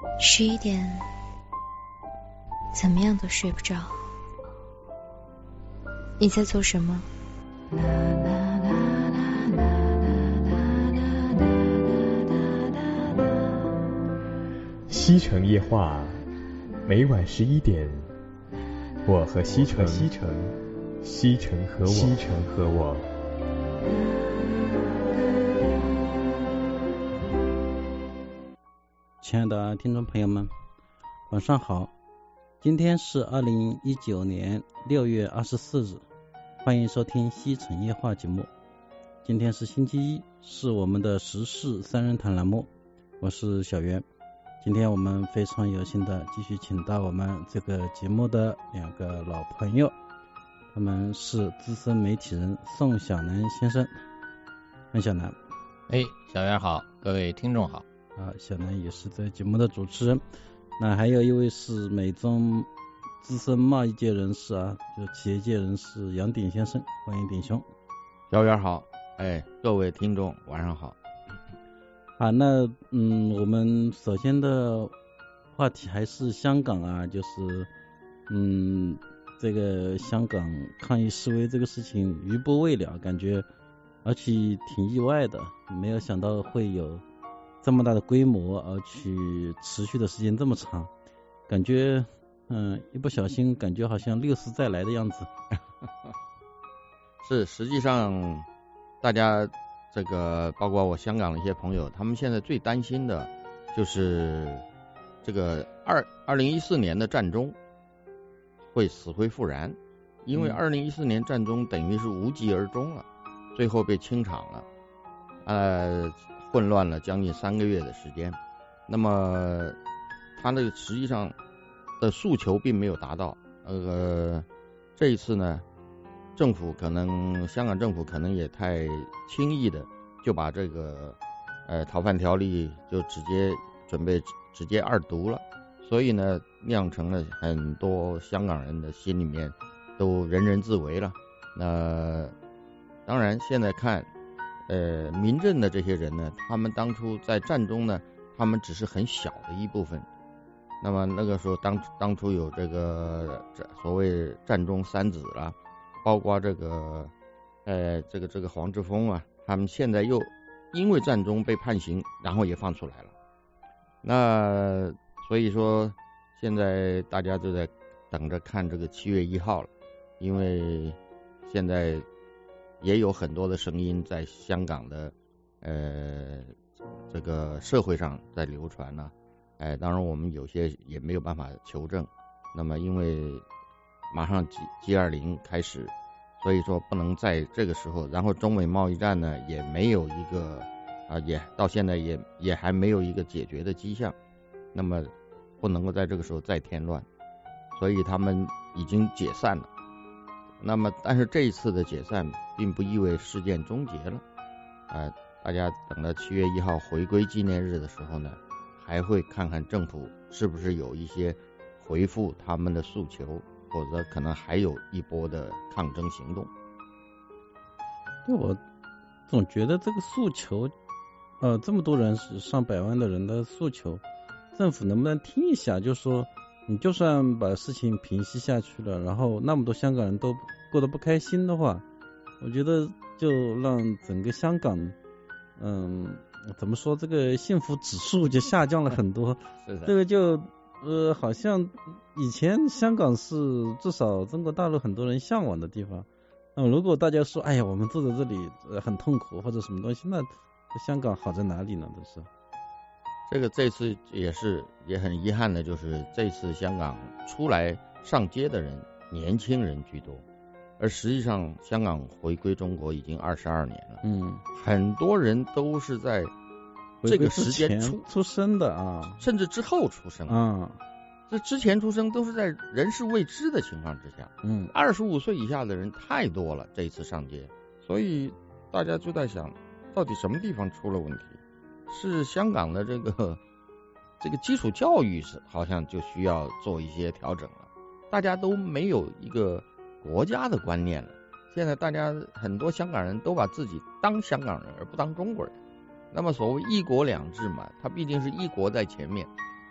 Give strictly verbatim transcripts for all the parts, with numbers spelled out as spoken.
十一点，怎么样都睡不着。你在做什么？ 西城夜话，每晚十一点，我和西城，西城，西城和我，西城和我。 亲爱的听众朋友们，晚上好。今天是二零一九年六月二十四日，欢迎收听西城夜话节目。今天是星期一，是我们的时事三人谈栏目，我是小袁。今天我们非常有幸的继续请到我们这个节目的两个老朋友，他们是资深媒体人宋小南先生。宋小南。 哎，小袁好，各位听众好。 啊，小南也是在节目的主持人。那还有一位是美中资深贸易界人士啊，就企业界人士杨鼎先生，欢迎鼎兄。 小袁好，哎，各位听众晚上好。 啊，那嗯，我们首先的话题还是香港啊，就是嗯，这个香港抗议示威这个事情余波未了，感觉而且挺意外的，没有想到会有这么大的规模，而去持续的时间这么长，感觉嗯，一不小心感觉好像六十再来的样子。 是，实际上大家这个包括我香港的一些朋友，他们现在最担心的就是这个二二零一四年的战中会死灰复燃，因为二零一四年战中等于是无疾而终了，最后被清场了，呃。混乱了将近三个月的时间，那么他那个实际上的诉求并没有达到。呃，这一次呢，政府可能香港政府可能也太轻易的就把这个呃逃犯条例就直接准备直接二读了，所以呢酿成了很多香港人的心里面都人人自危了。那当然现在看。呃，民政的这些人呢，他们当初在战中呢，他们只是很小的一部分。那么那个时候当当初有这个所谓战中三子啦，包括这个呃这个这个黄之锋啊，他们现在又因为战中被判刑，然后也放出来了。那所以说现在大家都在等着看这个七月一号了，因为现在。也有很多的声音在香港的呃这个社会上在流传呢、啊，哎，当然我们有些也没有办法求证。那么因为马上 G G 二十 开始，所以说不能在这个时候，然后中美贸易战呢也没有一个啊，也到现在也也还没有一个解决的迹象，那么不能够在这个时候再添乱，所以他们已经解散了。那么但是这一次的解散并不意味事件终结了，呃，大家等到七月一号回归纪念日的时候呢，还会看看政府是不是有一些回复他们的诉求，否则可能还有一波的抗争行动。 对，我总觉得这个诉求呃，这么多人是上百万的人的诉求，政府能不能听一下，就说你就算把事情平息下去了，然后那么多香港人都过得不开心的话，我觉得就让整个香港嗯怎么说，这个幸福指数就下降了很多。 是的， 这个就呃好像以前香港是至少中国大陆很多人向往的地方，那如果大家说哎呀我们住在这里、呃、很痛苦或者什么东西，那香港好在哪里呢？都是这个这次也是也很遗憾的，就是这次香港出来上街的人年轻人居多，而实际上香港回归中国已经二十二年了， 嗯， 很多人都是在这个时间出出生的啊， 甚至之后出生啊， 这之前出生都是在人事未知的情况之下， 嗯， 二十五岁以下的人太多了，这一次上街，所以大家就在想，到底什么地方出了问题？是香港的这个这个基础教育是好像就需要做一些调整了，大家都没有一个国家的观念了。现在大家很多香港人都把自己当香港人而不当中国人，那么所谓一国两制嘛，它毕竟是一国在前面，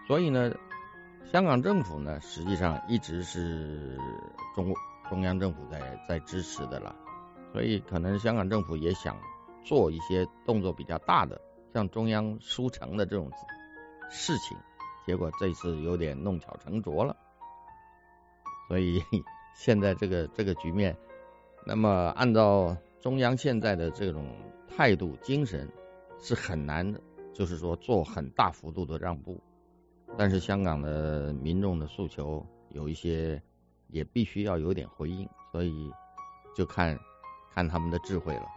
所以呢，香港政府呢，实际上一直是中中央政府在在支持的了，所以可能香港政府也想做一些动作比较大的，向中央书城的这种事情，结果这次有点弄巧成拙了，所以现在这个这个局面，那么按照中央现在的这种态度精神，是很难就是说做很大幅度的让步，但是香港的民众的诉求有一些也必须要有点回应，所以就看看他们的智慧了。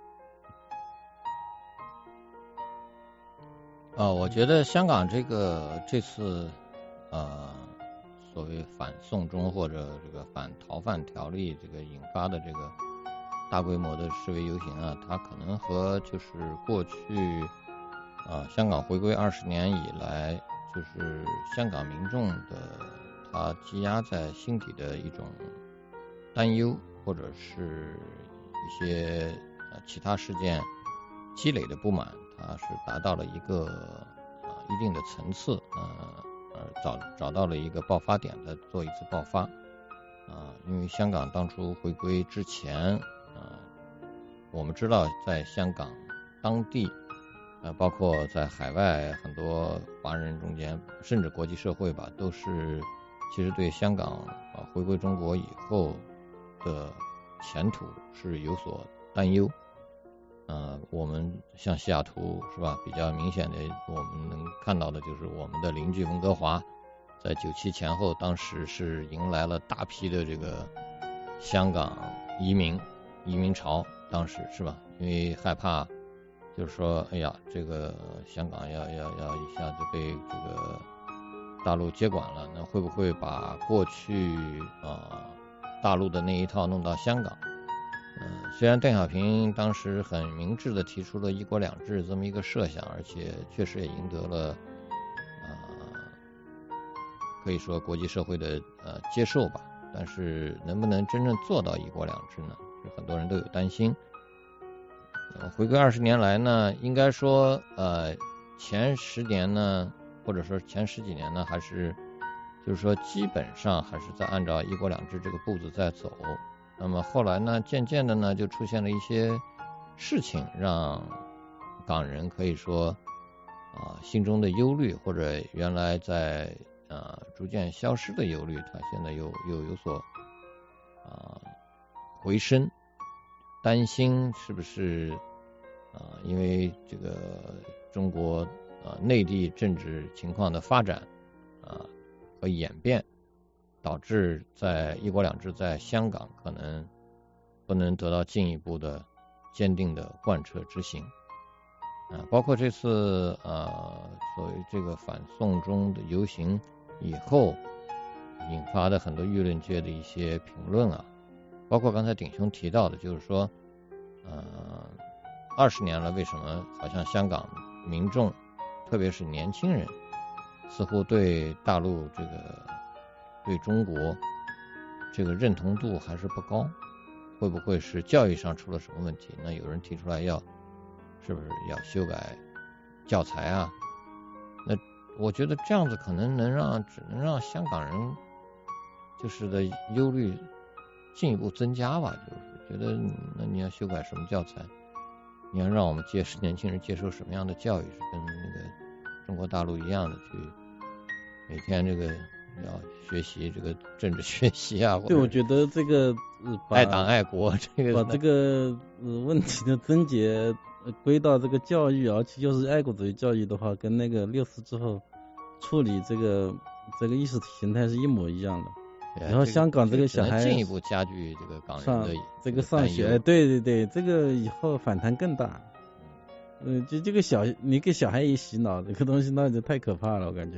呃，我觉得香港这个这次呃所谓反送中或者这个反逃犯条例这个引发的这个大规模的示威游行啊，它可能和就是过去啊、呃、香港回归二十年以来，就是香港民众的他积压在心底的一种担忧，或者是一些呃其他事件积累的不满，它是达到了一个啊、呃、一定的层次，呃呃找找到了一个爆发点的做一次爆发啊、呃，因为香港当初回归之前，呃，我们知道在香港当地，呃，包括在海外很多华人中间，甚至国际社会吧，都是其实对香港啊、呃、回归中国以后的前途是有所担忧。呃，我们像西雅图是吧，比较明显的我们能看到的就是我们的邻居温哥华，在九七前后，当时是迎来了大批的这个香港移民移民潮，当时是吧，因为害怕就是说，哎呀，这个香港要要要一下子被这个大陆接管了，那会不会把过去啊、呃、大陆的那一套弄到香港？嗯、呃，虽然邓小平当时很明智的提出了一国两制这么一个设想，而且确实也赢得了啊、呃、可以说国际社会的呃接受吧，但是能不能真正做到一国两制呢？是很多人都有担心。呃、回归二十年来呢，应该说呃前十年呢，或者说前十几年呢，还是就是说基本上还是在按照一国两制这个步子在走。那么后来呢，渐渐的呢，就出现了一些事情，让港人可以说啊、呃、心中的忧虑，或者原来在啊、呃、逐渐消失的忧虑，它现在又又有所啊、呃、回升，担心是不是啊、呃、因为这个中国啊、呃、内地政治情况的发展啊、呃、和演变，导致在一国两制在香港可能不能得到进一步的坚定的贯彻执行啊，包括这次呃所谓这个反送中的游行以后引发的很多舆论界的一些评论啊，包括刚才鼎兄提到的，就是说呃二十年了，为什么好像香港民众特别是年轻人似乎对大陆这个对中国这个认同度还是不高，会不会是教育上出了什么问题？那有人提出来要是不是要修改教材啊？那我觉得这样子可能能让只能让香港人就是的忧虑进一步增加吧，就是觉得那你要修改什么教材？你要让我们接年轻人接受什么样的教育？是跟那个中国大陆一样的去每天这个要学习这个政治学习啊？ 对，我觉得这个、呃、 爱党爱国这个把这个、呃、问题的症结归到这个教育，而且又是爱国主义教育的话，跟那个六四之后处理这个这个意识形态是一模一样的。然后香港这个小孩进一步加剧这个港人的这个上学，对对对，这个以后反弹更大。嗯，就这个小你给小孩一洗脑，这个东西那就太可怕了，我感觉。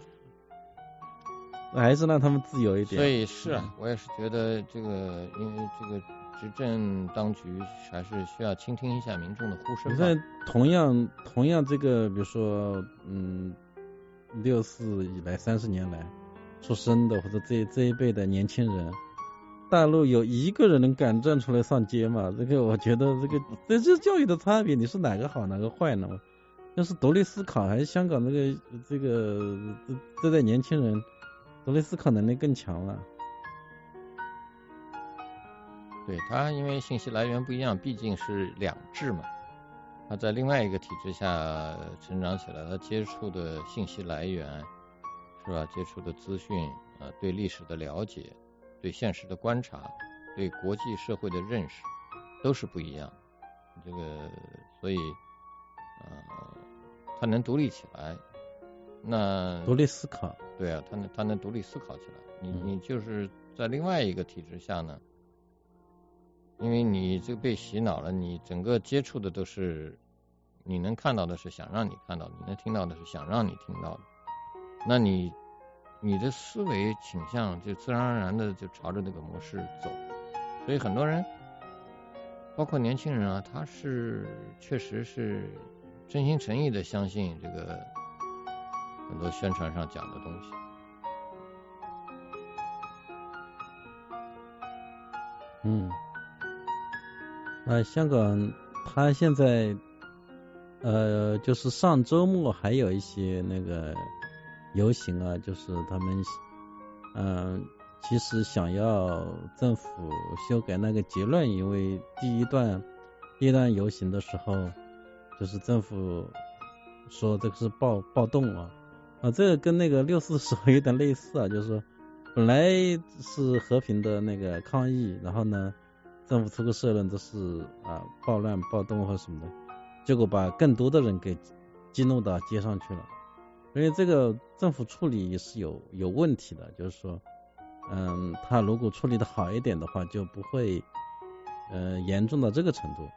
还是让他们自由一点。 所以是啊，我也是觉得这个，因为这个执政当局还是需要倾听一下民众的呼声。 你看，同样同样这个，比如说，嗯，六四以来三十年来出生的或者这这一辈的年轻人，大陆有一个人能敢站出来上街吗？这个我觉得这个这是教育的差别，你是哪个好哪个坏呢？ 要是独立思考，还是香港这个这个这代年轻人独立思考能力更强了。 对，他因为信息来源不一样，毕竟是两制嘛，他在另外一个体制下成长起来，他接触的信息来源是吧，接触的资讯，呃，对历史的了解，对现实的观察，对国际社会的认识都是不一样。这个所以呃他能独立起来，那独立思考， 对啊，他能他能独立思考起来。你、 嗯、 你就是在另外一个体制下呢，因为你这个被洗脑了，你整个接触的都是你能看到的是想让你看到，你能听到的是想让你听到的，那你你的思维倾向就自然而然的就朝着那个模式走。所以很多人包括年轻人啊，他是确实是真心诚意的相信这个很多宣传上讲的东西。 嗯，呃，香港他现在呃，就是上周末还有一些那个游行啊，就是他们嗯、呃，其实想要政府修改那个结论，因为第一段第一段游行的时候，就是政府说这个是暴暴动啊啊，这个跟那个六四时候有点类似啊，就是说本来是和平的那个抗议，然后呢，政府出个社论，这是啊暴乱、暴动或什么的，结果把更多的人给激怒到街上去了。所以这个政府处理也是有有问题的，就是说，嗯，他如果处理的好一点的话，就不会呃严重到这个程度。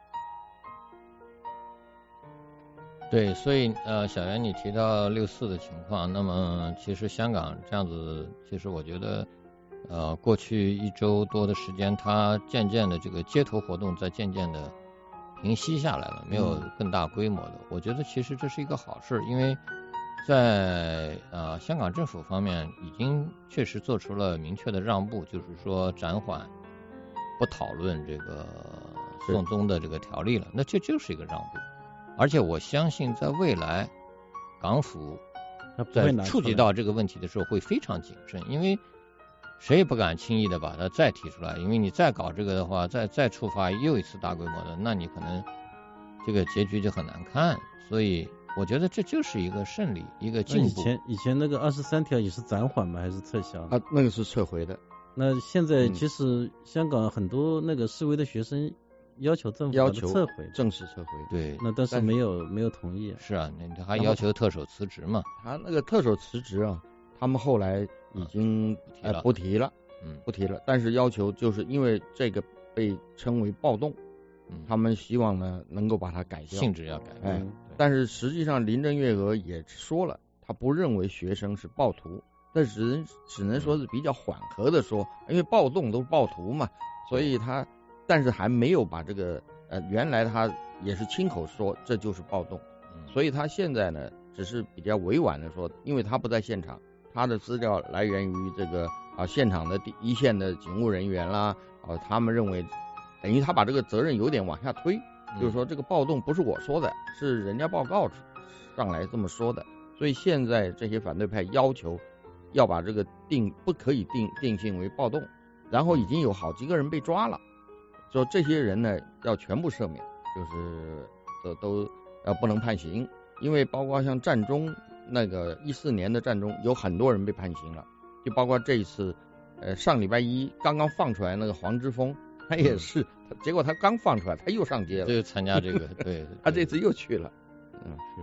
对，所以呃，小袁你提到六四的情况，那么其实香港这样子，其实我觉得呃，过去一周多的时间，它渐渐的这个街头活动在渐渐的平息下来了，没有更大规模的。嗯、我觉得其实这是一个好事，因为在呃香港政府方面已经确实做出了明确的让步，就是说暂缓不讨论这个送中的这个条例了，那这就是一个让步。而且我相信在未来港府在触及到这个问题的时候会非常谨慎，因为谁也不敢轻易的把它再提出来，因为你再搞这个的话，再再触发又一次大规模的，那你可能这个结局就很难看。所以我觉得这就是一个胜利，一个进步。 以前以前那个二十三条也是暂缓吗？还是撤销？ 啊，那个是撤回的。 那现在其实香港很多那个示威的学生要求政府要求撤回， 正式撤回。 对， 那但是没有没有同意。 是啊，那还要求特首辞职嘛？ 他那个特首辞职啊，他们后来已经、 嗯、 呃不提了， 嗯， 不提了。但是要求就是因为这个被称为暴动， 嗯， 他们希望呢能够把它改掉， 性质要改。 哎， 嗯、 但是实际上林郑月娥也说了，他不认为学生是暴徒，但只能只能说是比较缓和的说，因为暴动都是暴徒嘛，所以他。但是还没有把这个呃，原来他也是亲口说这就是暴动， 嗯、 所以他现在呢只是比较委婉的说，因为他不在现场，他的资料来源于这个啊现场的第一线的警务人员啦，啊他们认为等于他把这个责任有点往下推， 嗯、 就是说这个暴动不是我说的，是人家报告上来这么说的，所以现在这些反对派要求要把这个定不可以定定性为暴动，然后已经有好几个人被抓了。说这些人呢要全部赦免，就是都都呃不能判刑，因为包括像战中那个一四年的战中有很多人被判刑了，就包括这一次呃上礼拜一刚刚放出来那个黄之锋，他也是，嗯、结果他刚放出来他又上街了， 就参加这个，对， 他这次又去了，嗯是，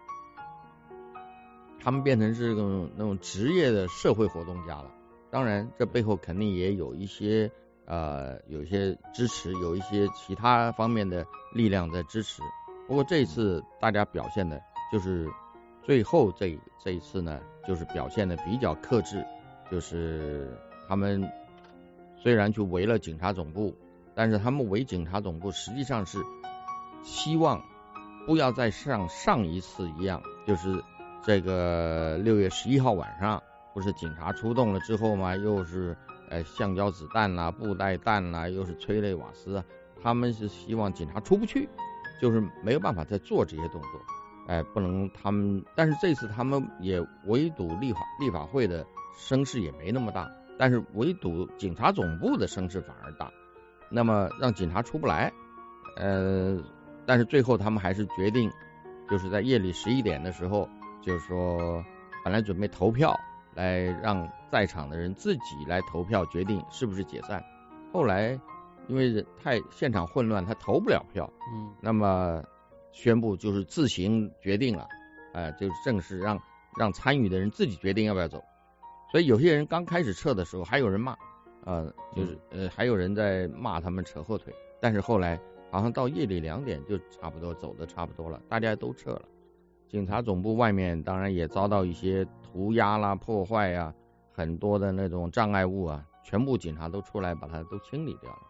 他们变成是那种那种职业的社会活动家了，当然这背后肯定也有一些。呃，有一些支持，有一些其他方面的力量在支持。不过这一次大家表现的，就是最后这这一次呢，就是表现的比较克制，就是他们虽然去围了警察总部，但是他们围警察总部实际上是希望不要再像上一次一样，就是这个六月十一号晚上，不是警察出动了之后嘛，又是。呃，橡胶子弹啦、布袋弹啦，又是催泪瓦斯啊，他们是希望警察出不去，就是没有办法再做这些动作。 哎，不能他们，但是这次他们也围堵立法立法会的声势也没那么大，但是围堵警察总部的声势反而大，那么让警察出不来，呃，但是最后他们还是决定，就是在夜里十一点的时候，就是说本来准备投票，来让在场的人自己来投票决定是不是解散，后来因为人太现场混乱，他投不了票， 嗯， 那么宣布就是自行决定了，呃，就是正式让让参与的人自己决定要不要走。所以有些人刚开始撤的时候，还有人骂，呃，就是呃还有人在骂他们扯后腿，但是后来好像到夜里两点就差不多走的差不多了，大家都撤了。警察总部外面当然也遭到一些涂鸦啦、破坏呀、啊，很多的那种障碍物啊，全部警察都出来把它都清理掉了。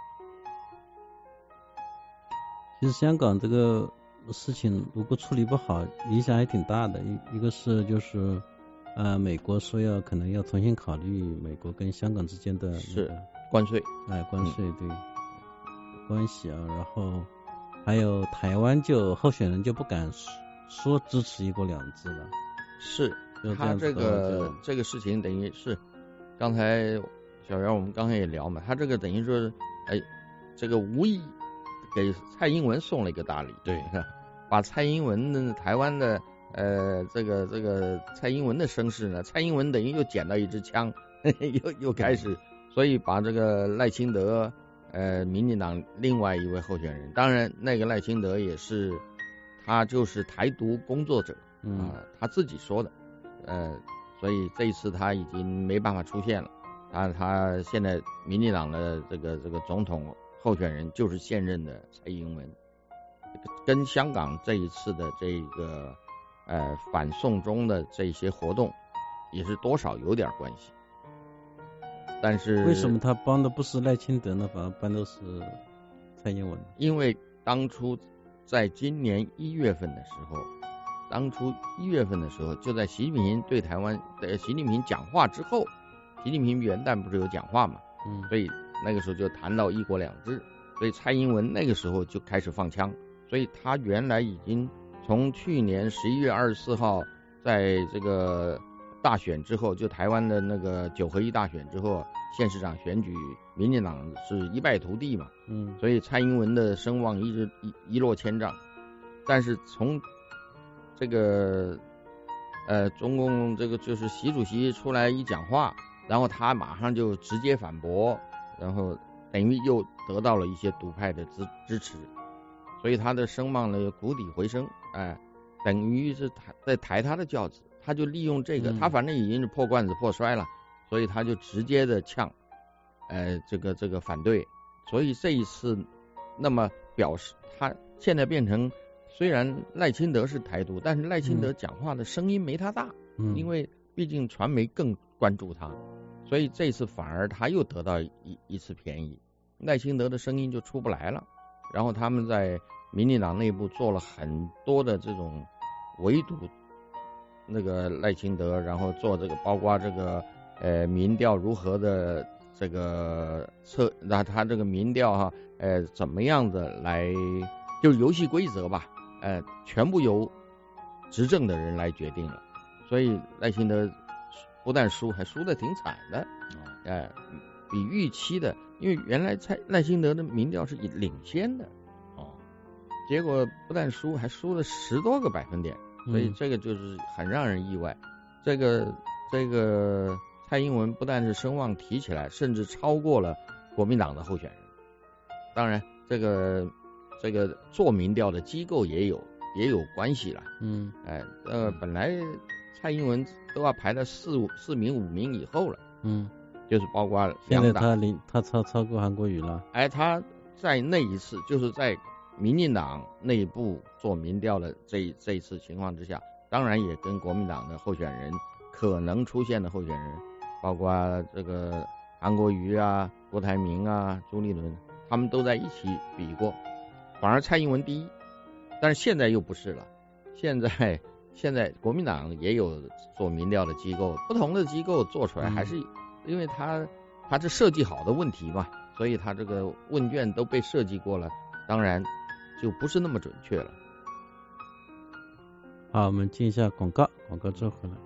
其实香港这个事情如果处理不好，影响还挺大的。一一个是就是呃，美国说要可能要重新考虑美国跟香港之间的、那个、 是关税， 哎，关税对、嗯、关系啊，然后还有台湾就候选人就不敢说支持一国两制了。 是， 就他这个这个事情等于是刚才小袁我们刚才也聊嘛，他这个等于说哎，这个无意给蔡英文送了一个大礼， 对， 把蔡英文的台湾的呃这个这个蔡英文的声势呢，蔡英文等于又捡到一支枪，呵呵又又开始，所以把这个赖清德呃民进党另外一位候选人，当然那个赖清德也是他就是台独工作者啊、 嗯呃，他自己说的，呃，所以这一次他已经没办法出现了，他他现在民进党的这个这个总统候选人就是现任的蔡英文，跟香港这一次的这个呃反送中的这些活动也是多少有点关系。但是为什么他帮的不是赖清德呢，反而帮的是蔡英文？ 因为当初在今年一月份的时候，当初一月份的时候，就在习近平对台湾的习近平讲话之后，习近平元旦不是有讲话嘛， 嗯， 所以那个时候就谈到一国两制，所以蔡英文那个时候就开始放枪，所以他原来已经从去年十一月二十四号在这个大选之后，就台湾的那个九合一大选之后，县市长选举民进党是一败涂地嘛， 嗯， 所以蔡英文的声望一直一一落千丈。但是从这个呃中共这个就是习主席出来一讲话，然后他马上就直接反驳，然后等于又得到了一些独派的支支持，所以他的声望呢谷底回升，哎，等于是抬在抬他的轿子，他就利用这个， 嗯、 他反正已经是破罐子破摔了，所以他就直接的呛，呃，这个这个反对，所以这一次，那么表示他现在变成，虽然赖清德是台独，但是赖清德讲话的声音没他大， 嗯， 因为毕竟传媒更关注他，所以这次反而他又得到一一次便宜，赖清德的声音就出不来了，然后他们在民进党内部做了很多的这种围堵那个赖清德，然后做这个包括这个呃民调如何的这个测，那他这个民调哈，呃怎么样的来，就是游戏规则吧，呃全部由执政的人来决定了，所以赖清德不但输，还输得挺惨的，呃比预期的，因为原来蔡赖清德的民调是领先的， 哦， 结果不但输，还输了十多个百分点。所以这个就是很让人意外，嗯、这个这个蔡英文不但是声望提起来，甚至超过了国民党的候选人。当然，这个这个做民调的机构也有也有关系了。 嗯， 哎，呃，本来蔡英文都要排到四五四名五名以后了。 嗯， 就是包括现在他领他超超过韩国瑜了。 哎，他在那一次就是在民进党内部做民调的这这一次情况之下，当然也跟国民党的候选人可能出现的候选人，包括这个韩国瑜啊、郭台铭啊、朱立伦，他们都在一起比过，反而蔡英文第一。但是现在又不是了，现在现在国民党也有做民调的机构，不同的机构做出来还是、嗯、因为他他是设计好的问题嘛，所以他这个问卷都被设计过了，当然就不是那么准确了。 好，我们进一下广告，广告之后回来。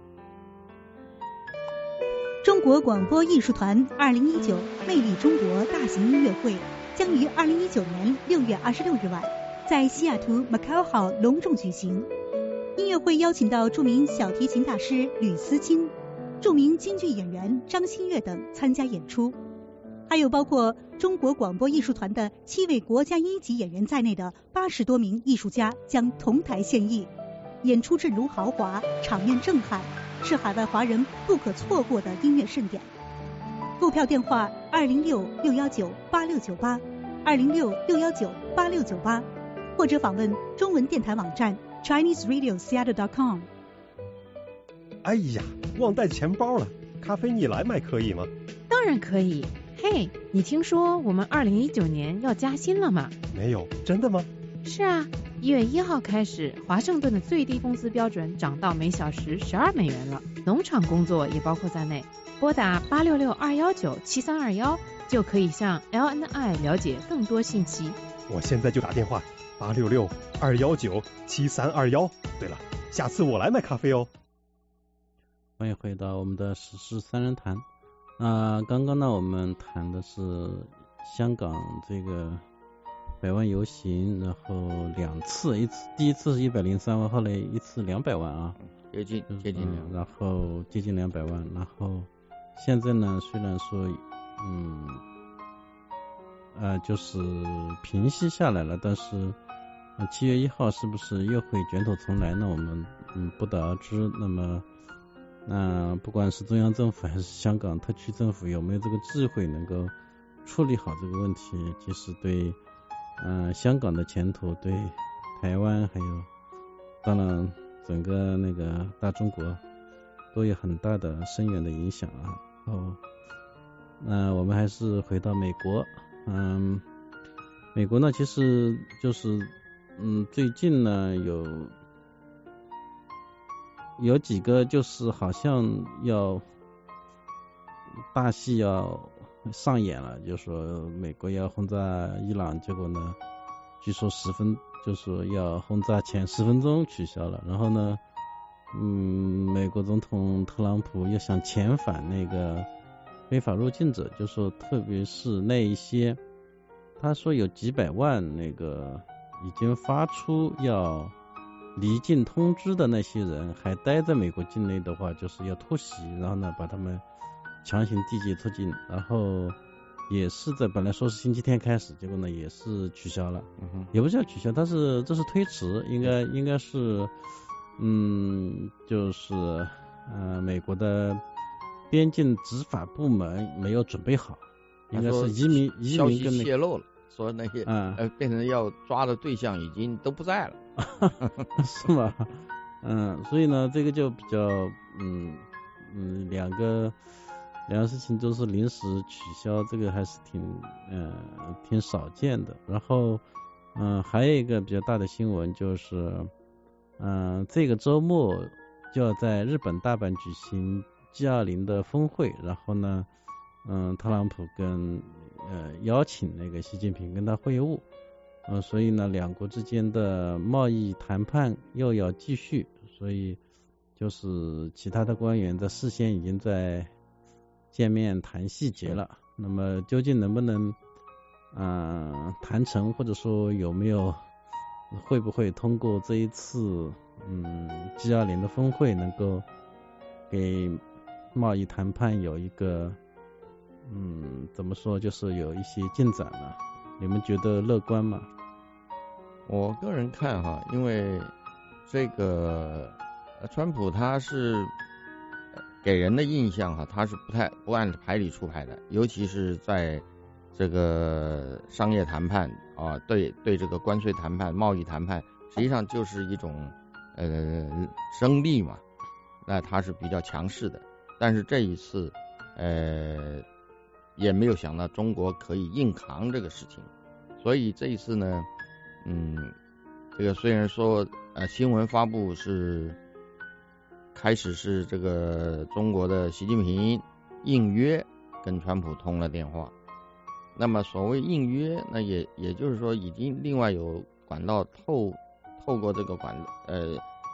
中国广播艺术团二零一九魅力中国大型音乐会将于二零一九年六月二十六日晚在西雅图 Macau Hall 隆重举行。音乐会邀请到著名小提琴大师吕思清、著名京剧演员张馨月等参加演出，还有包括中国广播艺术团的七位国家一级演员在内的八十多名艺术家将同台献艺，演出阵容豪华，场面震撼，是海外华人不可错过的音乐盛典。购票电话二零六六幺九八六九八，二零六六幺九八六九八，或者访问中文电台网站 Chinese Radio Seattle dot com。 哎呀，忘带钱包了，咖啡你来买可以吗？ 当然可以。嘿，你听说我们二零一九年要加薪了吗？ 没有，真的吗？ 是啊，一月一号开始，华盛顿的最低工资标准涨到每小时十二美元了，农场工作也包括在内。拨打八六六二幺九七三二幺就可以向 L N I 了解更多信息。 我现在就打电话，八六六二幺九七三二幺。对了，下次我来买咖啡哦。 欢迎回到我们的时事三人谈。那刚刚呢，我们谈的是香港这个百万游行，然后两次，一次第一次是一百零三万，后来一次两百万啊， 接近接近两、 嗯，然后接近两百万，然后现在呢，虽然说嗯呃就是平息下来了，但是七月一号是不是又会卷土重来呢？我们嗯不得而知。那么那不管是中央政府还是香港特区政府有没有这个智慧能够处理好这个问题，其实对嗯、呃、香港的前途，对台湾还有当然整个那个大中国都有很大的深远的影响啊。哦，那我们还是回到美国，嗯，美国呢其实就是嗯最近呢有有几个就是好像要大戏要上演了，就说美国要轰炸伊朗，结果呢据说十分就说要轰炸前十分钟取消了，然后呢嗯美国总统特朗普又想遣返那个非法入境者，就说特别是那一些他说有几百万那个已经发出要离境通知的那些人还待在美国境内的话，就是要突袭，然后呢把他们强行递解出境，然后也是在本来说是星期天开始，结果呢也是取消了，嗯哼，也不是要取消，但是这是推迟，应该应该是嗯就是呃美国的边境执法部门没有准备好，应该是移民移民跟、那个、 泄露了，说那些、嗯、呃变成要抓的对象已经都不在了。 是吗？嗯，所以呢，这个就比较，嗯嗯，两个两个事情都是临时取消，这个还是挺，嗯、呃，挺少见的。然后，嗯，还有一个比较大的新闻就是，嗯、呃，这个周末就要在日本大阪举行 G 二十 的峰会，然后呢，嗯，特朗普跟呃邀请那个习近平跟他会晤。呃，所以呢，两国之间的贸易谈判又要继续，所以就是其他的官员在事先已经在见面谈细节了。那么究竟能不能嗯、呃、谈成，或者说有没有会不会通过这一次嗯 G 二十 的峰会能够给贸易谈判有一个嗯怎么说，就是有一些进展呢？你们觉得乐观吗？ 我个人看哈，因为这个川普他是给人的印象哈，他是不太不按牌理出牌的，尤其是在这个商业谈判啊，对对这个关税谈判、贸易谈判，实际上就是一种呃生利嘛，那他是比较强势的。但是这一次呃也没有想到中国可以硬扛这个事情，所以这一次呢，嗯，这个虽然说呃新闻发布是开始是这个中国的习近平应约跟川普通了电话，那么所谓应约，那也也就是说已经另外有管道透透过这个管呃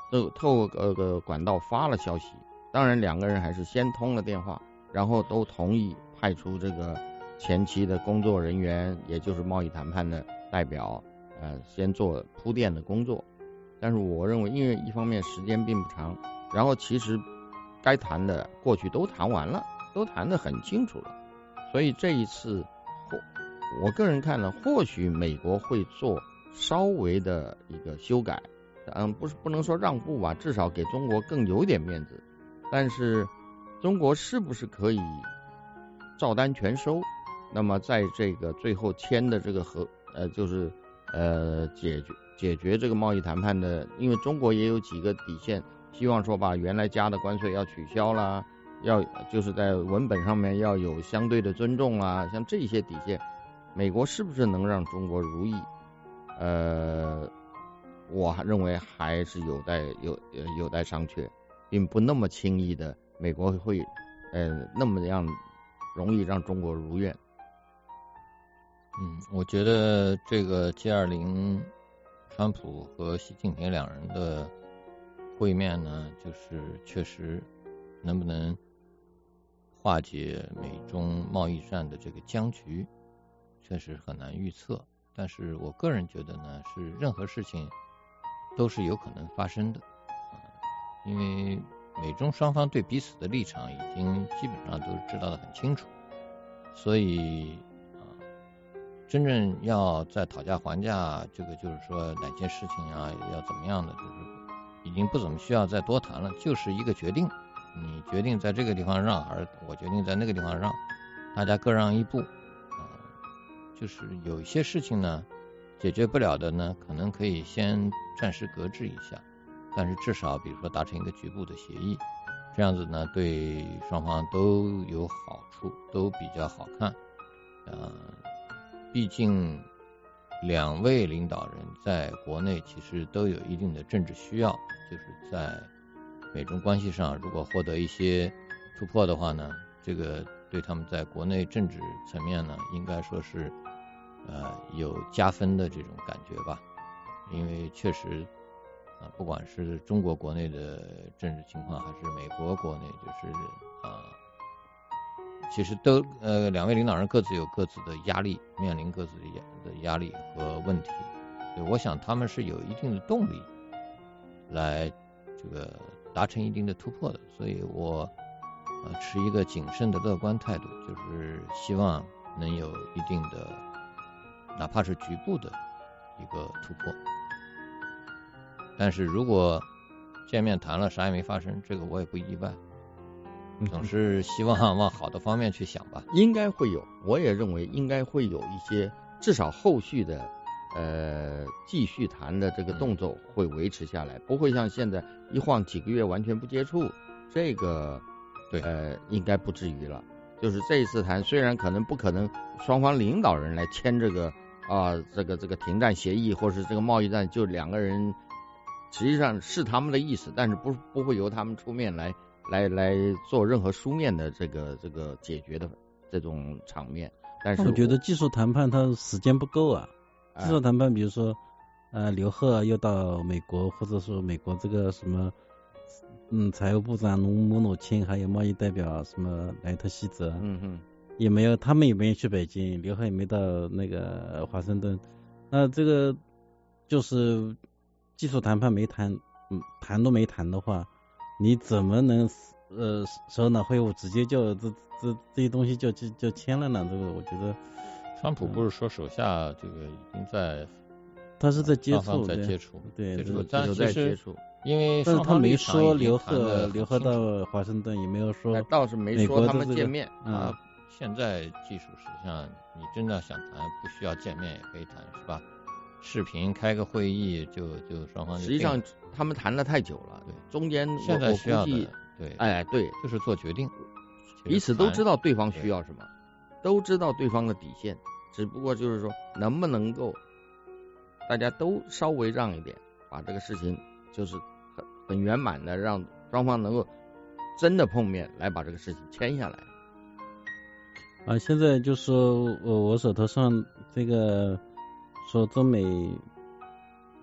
透透过个管道发了消息，当然两个人还是先通了电话，然后都同意派出这个前期的工作人员，也就是贸易谈判的代表，呃，先做铺垫的工作。但是我认为，因为一方面时间并不长，然后其实该谈的过去都谈完了，都谈得很清楚了，所以这一次，我个人看呢，或许美国会做稍微的一个修改，嗯，不是不能说让步吧，至少给中国更有点面子。但是中国是不是可以照单全收？那么在这个最后签的这个和呃，就是呃解决解决这个贸易谈判的，因为中国也有几个底线，希望说把原来加的关税要取消啦，要就是在文本上面要有相对的尊重啦，像这些底线，美国是不是能让中国如意？呃，我还认为还是有待有有待商榷，并不那么轻易的美国会呃那么样容易让中国如愿。 嗯，我觉得这个 G 二十 川普和习近平两人的会面呢，就是确实能不能化解美中贸易战的这个僵局，确实很难预测。但是我个人觉得呢，是任何事情都是有可能发生的，啊，因为美中双方对彼此的立场已经基本上都知道得很清楚，所以啊，真正要再讨价还价，这个就是说哪件事情啊要怎么样的，就是已经不怎么需要再多谈了，就是一个决定，你决定在这个地方让，还是我决定在那个地方让，大家各让一步。就是有一些事情呢，解决不了的呢，可能可以先暂时搁置一下，但是至少比如说达成一个局部的协议，这样子呢，对双方都有好处，都比较好看。呃，毕竟两位领导人在国内其实都有一定的政治需要，就是在美中关系上，如果获得一些突破的话呢，这个对他们在国内政治层面呢，应该说是呃有加分的这种感觉吧。因为确实啊，不管是中国国内的政治情况，还是美国国内，就是啊，其实都呃两位领导人各自有各自的压力，面临各自的压的压力和问题。所以我想他们是有一定的动力来这个达成一定的突破的。所以我呃持一个谨慎的乐观态度，就是希望能有一定的，哪怕是局部的一个突破。但是如果见面谈了啥也没发生，这个我也不意外，总是希望往好的方面去想吧。 应该会有，我也认为应该会有一些，至少后续的呃继续谈的这个动作会维持下来，不会像现在一晃几个月完全不接触，这个对呃应该不至于了。就是这一次谈，虽然可能不可能双方领导人来签这个啊、呃、这个这个停战协议，或是这个贸易战，就两个人实际上是他们的意思，但是不不会由他们出面来来来做任何书面的这个这个解决的这种场面。但是我我觉得技术谈判它时间不够啊， 哎技术谈判比如说呃刘鹤又到美国，或者说美国这个什么嗯财务部长努姆努钦，还有贸易代表什么莱特希泽， 嗯嗯也没有，他们也没有去北京，刘鹤也没到那个华盛顿，那这个就是技术谈判没谈，嗯，谈都没谈的话，你怎么能呃首脑会晤直接就这这这些东西就就就签了呢？这个我觉得， 川普不是说手下这个已经在， 他是在接触， 双方在接触， 对， 接触， 对但有其实在接触， 因为但是他没双方立场说刘已经谈得鹤很刘鹤清楚到华盛顿，也没有说哎倒是没美说他国的这个们见面啊。 啊，现在技术实际上你真的想谈，不需要见面也可以谈，是吧？视频开个会议就就双方就实际上定了他们谈了太久了， 对， 中间我现在需要我估计的，对， 哎对， 就是做决定， 彼此都知道道对方需要什么，都知道对方的底线，只不过就是说能不能够大家都稍微让一点，把这个事情就是很很圆满的让双方能够真的碰面来把这个事情签下来。 啊，现在就说我我手头上这个说中美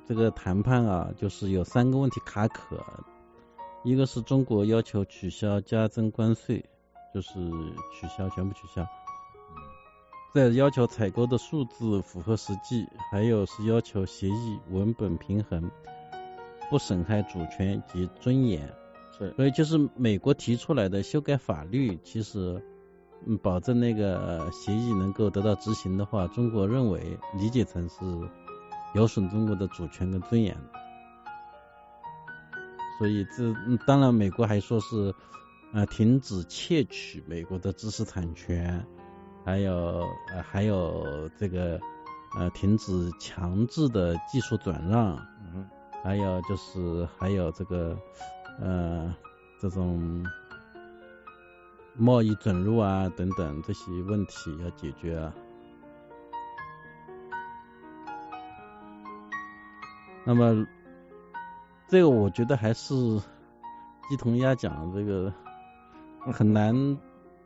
这个谈判啊，就是有三个问题卡壳，一个是中国要求取消加征关税，就是取消全部取消，再要求采购的数字符合实际，还有是要求协议文本平衡，不损害主权及尊严。 是， 所以就是美国提出来的修改法律，其实嗯保证那个协议能够得到执行的话，中国认为理解成是有损中国的主权跟尊严。所以这当然美国还说是呃停止窃取美国的知识产权，还有呃还有这个呃停止强制的技术转让， 嗯， 还有就是还有这个呃这种贸易准入啊等等这些问题要解决啊。那么这个我觉得还是鸡同鸭讲，这个很难。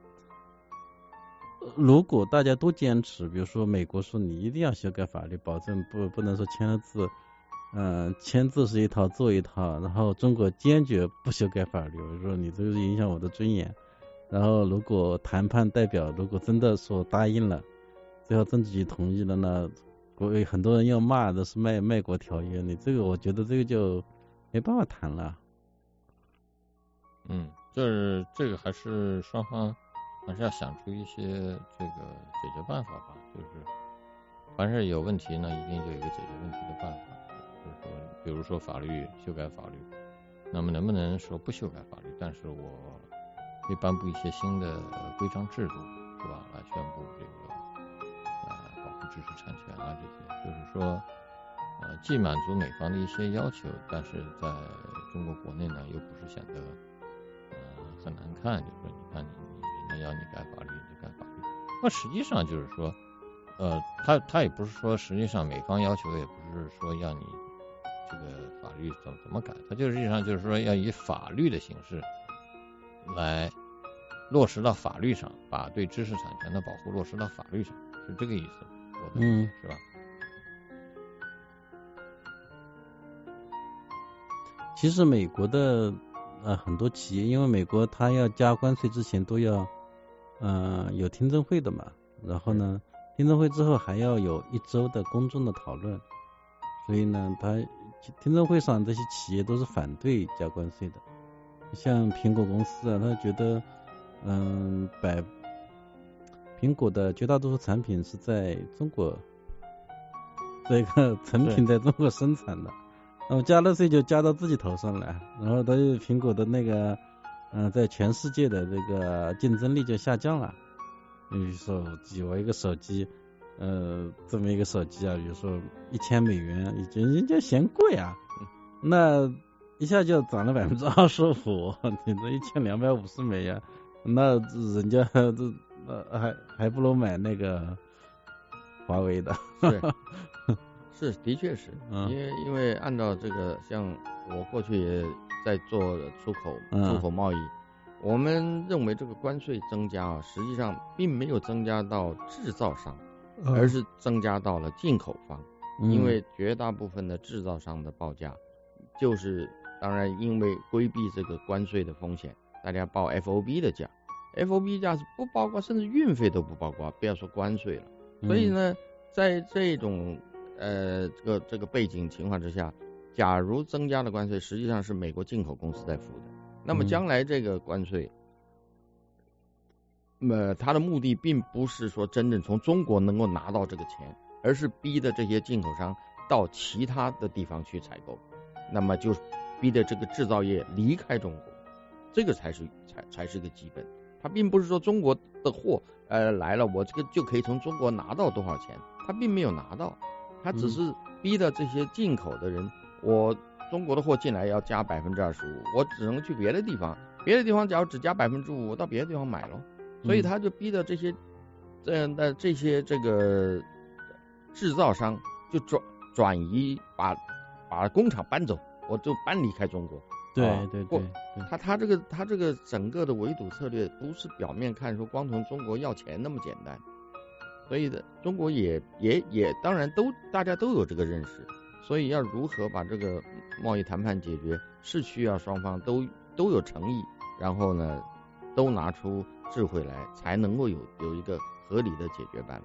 如果大家都坚持，比如说美国说你一定要修改法律，保证不不能说签了字，嗯、呃，签字是一套做一套，然后中国坚决不修改法律，我说你这个影响我的尊严。然后如果谈判代表如果真的说答应了，最后政治局同意了呢，国很多人要骂的是卖卖国条约，你这个我觉得这个就没办法谈了。 嗯，就是这个还是双方还是要想出一些这个解决办法吧，就是凡是有问题呢，一定就有一个解决问题的办法，就是说比如说法律修改法律，那么能不能说不修改法律，但是我可以颁布一些新的规章制度，是吧，来宣布这个呃保护知识产权啊，这些就是说呃既满足美方的一些要求，但是在中国国内呢又不是显得呃很难看，就是说你看你你人家要你改法律你就改法律，那实际上就是说呃他他也不是说实际上美方要求也不是说要你这个法律怎么怎么改，他就实际上就是说要以法律的形式来落实到法律上，把对知识产权的保护落实到法律上，是这个意思，我的理解是吧？ 其实美国的呃很多企业，因为美国它要加关税之前都要呃有听证会的嘛，然后呢听证会之后还要有一周的公众的讨论，所以呢它听证会上这些企业都是反对加关税的。像苹果公司啊，他觉得嗯百苹果的绝大多数产品是在中国这个成品在中国生产的，那么加了税就加到自己头上来，然后它就苹果的那个嗯、呃、在全世界的这个竞争力就下降了。比如说有一个手机呃这么一个手机啊，比如说一千美元，已经人家嫌贵啊，那一下就涨了百分之二十五，你这一千两百五十美元，那人家这呃还还不如买那个华为的。 是是，的确是， 嗯、 因为因为按照这个，像我过去也在做出口出口贸易，嗯、我们认为这个关税增加啊，实际上并没有增加到制造商，嗯、而是增加到了进口方，嗯、因为绝大部分的制造商的报价就是。当然，因为规避这个关税的风险，大家报 F O B 的价 ，F O B 价是不包括，甚至运费都不包括，不要说关税了。所以呢，在这种呃这个这个背景情况之下，假如增加了关税，实际上是美国进口公司在付的。那么将来这个关税，那么、呃、它的目的并不是说真正从中国能够拿到这个钱，而是逼的这些进口商到其他的地方去采购，那么就逼的这个制造业离开中国，这个才是才才是个基本。它并不是说中国的货呃来了，我这个就可以从中国拿到多少钱，它并没有拿到，它只是逼的这些进口的人，嗯、我中国的货进来要加百分之二十五，我只能去别的地方，别的地方假如只加百分之五，我到别的地方买了，所以他就逼的这些这样的这些这个制造商就转转移把把工厂搬走。我就搬离开中国， 对对对， 他他这个他这个整个的围堵策略不是表面看说光从中国要钱那么简单，所以的中国也也也当然都大家都有这个认识， 所以要如何把这个贸易谈判解决，是需要双方都都有诚意，然后呢，都拿出智慧来，才能够有有一个合理的解决办法。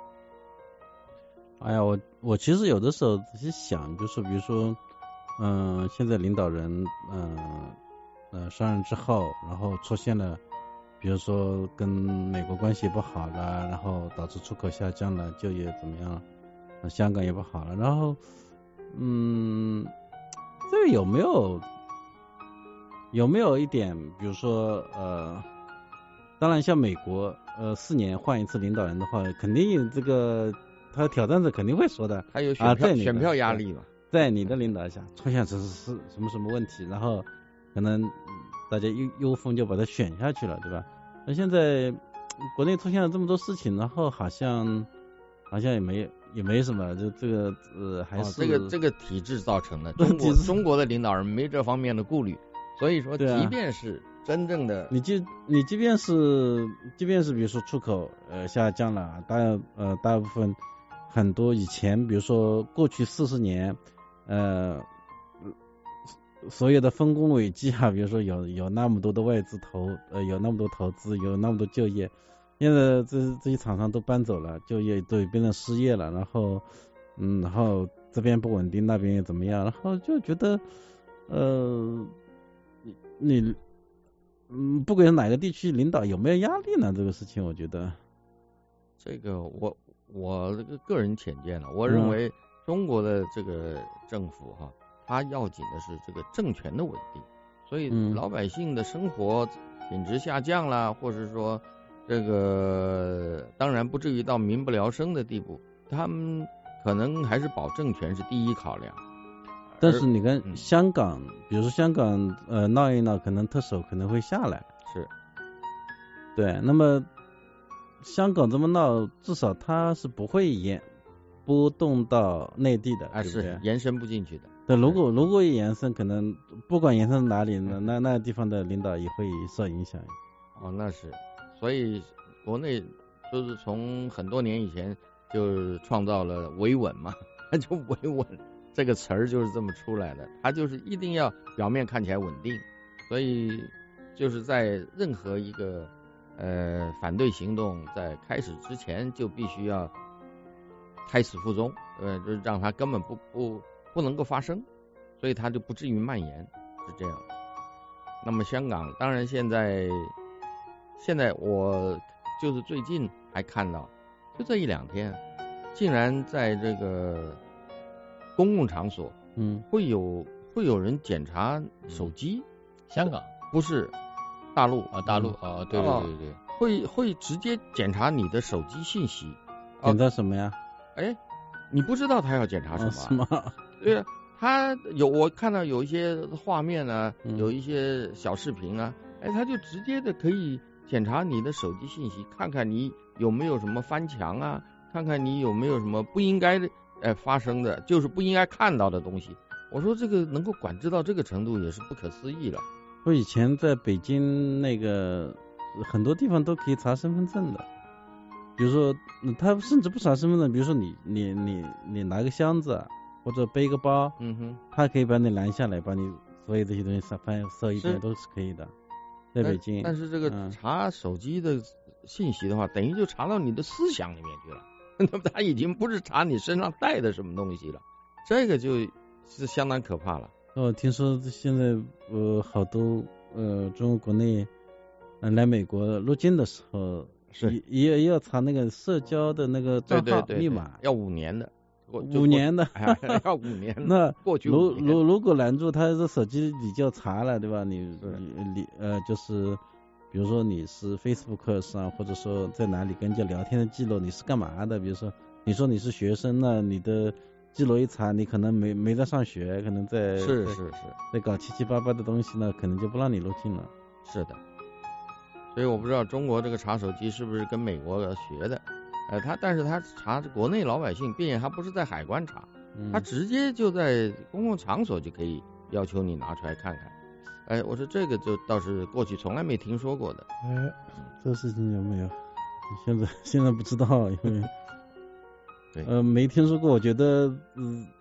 哎呀，我我其实有的时候仔细想，就是比如说，嗯、呃，现在领导人，嗯、呃，呃，上任之后，然后出现了，比如说跟美国关系不好了，然后导致出口下降了，就业怎么样了，呃、香港也不好了，然后，嗯，这个有没有有没有一点，比如说，呃，当然像美国，呃，四年换一次领导人的话，肯定有这个。他挑战者肯定会说的， 还有选票、 啊、 选票压力嘛， 在你的领导下出现是是什么什么问题，然后可能大家忧忧风就把他选下去了，对吧？那现在国内出现了这么多事情，然后好像好像也没也没什么，就这个呃还是、 哦、这个这个体制造成的，中国中国的领导人没这方面的顾虑，所以说即便是真正的， 啊、你即你即便是即便是比如说出口呃下降了，大呃大部分。很多以前，比如说过去四十年，呃，所有的分工危机啊，比如说有有那么多的外资投，呃，有那么多投资，有那么多就业，现在这这些厂商都搬走了，就业都变成失业了，然后，嗯，然后这边不稳定，那边又怎么样，然后就觉得，呃，你，你嗯，不管是哪个地区领导有没有压力呢？这个事情，我觉得， 这个我。我这个个人浅见了，我认为中国的这个政府哈，它要紧的是这个政权的稳定，所以老百姓的生活品质下降了，或者说这个当然不至于到民不聊生的地步，他们可能还是保政权是第一考量。 但是你看香港，嗯、比如说香港呃闹一闹，可能特首可能会下来， 是， 对，那么。香港这么闹，至少它是不会延波动到内地的， 啊， 对不对？ 是延伸不进去的。 对，如果如果延伸，可能不管延伸哪里呢，那那地方的领导也会受影响。 哦，那是，所以国内都是从很多年以前就创造了维稳嘛，就维稳这个词儿就是这么出来的，它就是一定要表面看起来稳定，所以就是在任何一个。呃，反对行动在开始之前就必须要胎死腹中，呃，就是让它根本不不不能够发生，所以它就不至于蔓延，是这样。那么香港，当然现在现在我就是最近还看到，就这一两天，竟然在这个公共场所， 嗯， 会有会有人检查手机， 香港不是。大陆啊，大陆啊，对对对对， 会会直接检查你的手机信息， 检查什么呀？ 哎，你不知道他要检查什么？ 是吗？ 对啊，他有我看到有一些画面呢，有一些小视频啊，哎，他就直接的可以检查你的手机信息，看看你有没有什么翻墙啊，看看你有没有什么不应该的呃发生的，就是不应该看到的东西。我说这个能够管制到这个程度也是不可思议了。 我以前在北京那个很多地方都可以查身份证的，比如说他甚至不查身份证，比如说你你你你拿个箱子或者背个包， 嗯哼， 他可以把你拦下来，把你所有这些东西翻搜一遍都是可以的，在北京。 但是这个查手机的信息的话，嗯、等于就查到你的思想里面去了，那么他已经不是查你身上带的什么东西了，这个就是相当可怕了。 我听说现在呃好多呃中国国内呃来美国入境的时候是也也要查那个社交的那个账号密码， 要五年的， 五年的， 哎、要五年的。 那过去如如如果拦住他的手机你就要查了，对吧？你你呃就是比如说你是 Facebook 上或者说在哪里跟人家聊天的记录，你是干嘛的？比如说你说你是学生，那你的记录一查，你可能没没在上学，可能在是是是在搞七七八八的东西呢，可能就不让你入境了。 是的，所以我不知道中国这个查手机是不是跟美国学的，呃，他但是他查国内老百姓，并且他不是在海关查， 嗯、 他直接就在公共场所就可以要求你拿出来看看。哎，我说这个就倒是过去从来没听说过的。 哎，这事情有没有？现在现在不知道，因为。 对， 呃，没听说过。我觉得，嗯、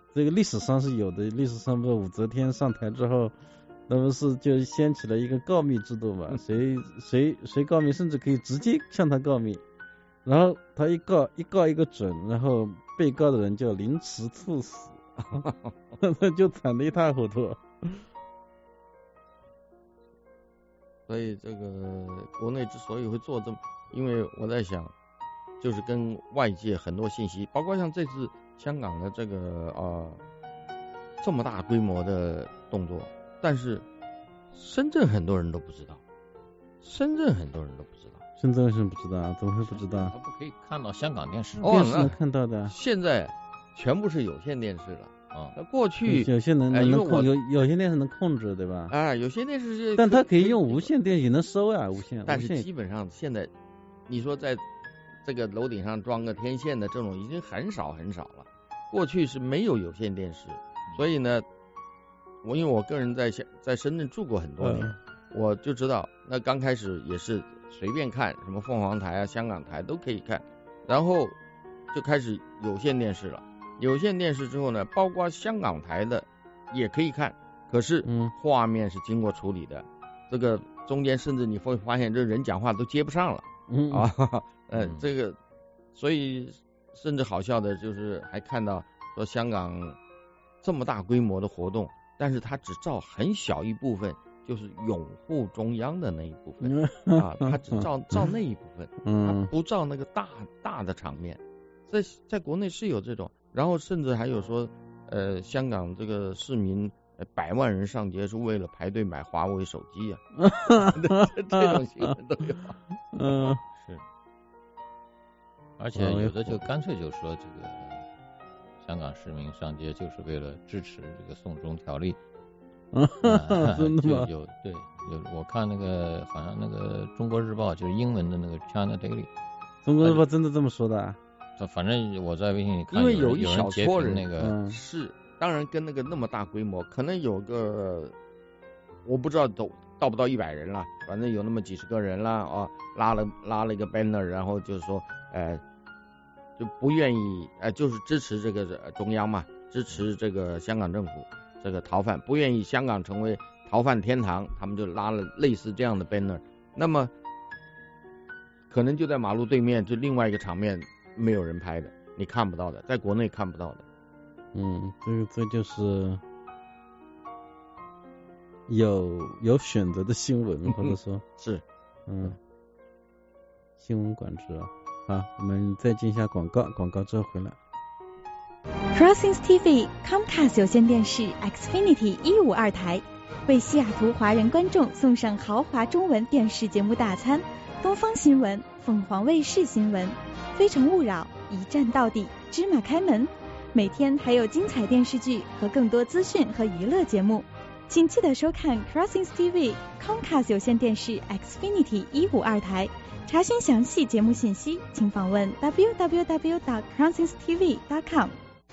这个历史上是有的，历史上不是武则天上台之后，那不是就掀起了一个告密制度嘛？谁谁谁告密，甚至可以直接向他告密，然后他一告一告一个准，然后被告的人就凌迟处死，那就惨得一塌糊涂。 所以这个国内之所以会做这么，因为我在想，就是跟外界很多信息，包括像这次香港的这个啊、呃、这么大规模的动作，但是深圳很多人都不知道，深圳很多人都不知道， 深圳为什么不知道？怎么会不知道？ 他不可以看到香港电视， 电视能看到的。 现在全部是有线电视了。啊，那过去有些能能控，有有些电视能控制，对吧？ 啊，有些电视是， 但它可以用无线电视也能收啊，无线。 但是基本上现在，你说在这个楼顶上装个天线的这种已经很少很少了。过去是没有有线电视，所以呢，我因为我个人在在深圳住过很多年，嗯、我就知道，那刚开始也是随便看，什么凤凰台啊、香港台都可以看，然后就开始有线电视了。有线电视之后呢，包括香港台的也可以看，可是画面是经过处理的，嗯、这个中间甚至你会发现这人讲话都接不上了，嗯啊，呃，嗯、这个所以甚至好笑的就是还看到说香港这么大规模的活动，但是他只照很小一部分，就是拥护中央的那一部分啊，他只照照那一部分，他不照那个大大的场面，在在国内是有这种。然后甚至还有说，呃，香港这个市民呃百万人上街是为了排队买华为手机啊，这种新闻都有。 嗯， 是。而且有的就干脆就说这个香港市民上街就是为了支持这个送中条例。 啊，真的吗？ 就有对有，我看那个好像那个中国日报就是英文的那个 China Daily， 中国日报真的这么说的啊？ 反正我在微信里看， 因为有一小撮人那个、 嗯、是，当然跟那个那么大规模，可能有个我不知道都到不到一百人了，反正有那么几十个人了啊，拉了拉了一个 banner， 然后就是说，呃，就不愿意，呃，就是支持这个中央嘛，支持这个香港政府这个逃犯，不愿意香港成为逃犯天堂，他们就拉了类似这样的 banner， 那么可能就在马路对面，就另外一个场面。没有人拍的，你看不到的，在国内看不到的。 嗯，这个这就是有有选择的新闻，或者说是， 嗯，新闻管制啊。好，我们再进一下广告，广告之后回来。 Crossings T V Comcast 有线电视 Xfinity 一五二台为西雅图华人观众送上豪华中文电视节目大餐，东方新闻、凤凰卫视新闻、非诚勿扰、一站到底、芝麻开门，每天还有精彩电视剧和更多资讯和娱乐节目，请记得收看 Crossings T V Comcast 有线电视 Xfinity 一五二台。查询详细节目信息，请访问 w w w dot crossings t v dot com。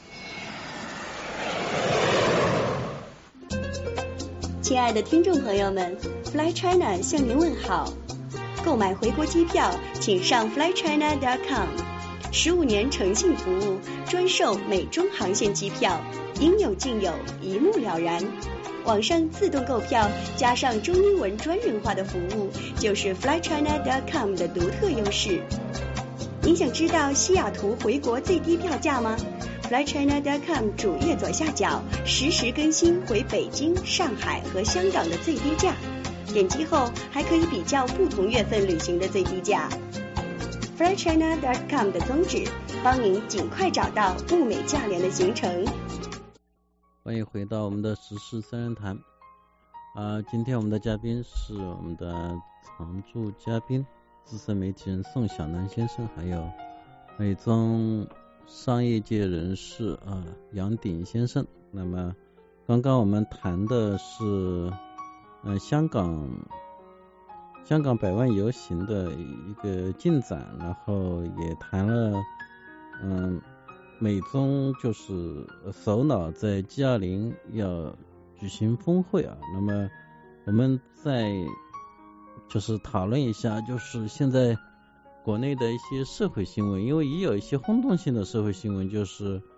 亲爱的听众朋友们， Fly China 向您问好。购买回国机票请上 fly china dot com， 十五年诚信服务，专售美中航线机票，应有尽有，一目了然。网上自动购票加上中英文专人化的服务，就是 fly china dot com 的独特优势。您想知道西雅图回国最低票价吗？ fly china dot com 主页左下角实时更新回北京、上海和香港的最低价，点击后还可以比较不同月份旅行的最低价。 fly china dot com 的宗旨，帮您尽快找到物美价廉的行程。 欢迎回到我们的时事三人谈啊、呃，今天我们的嘉宾是我们的常驻嘉宾资深媒体人宋小南先生，还有美中商业界人士啊、呃、杨鼎先生。那么刚刚我们谈的是呃香港香港百万游行的一个进展，然后也谈了嗯。美中就是首脑在 G 二十 要举行峰会啊，那么我们再就是讨论一下，就是现在国内的一些社会新闻，因为也有一些轰动性的社会新闻，就是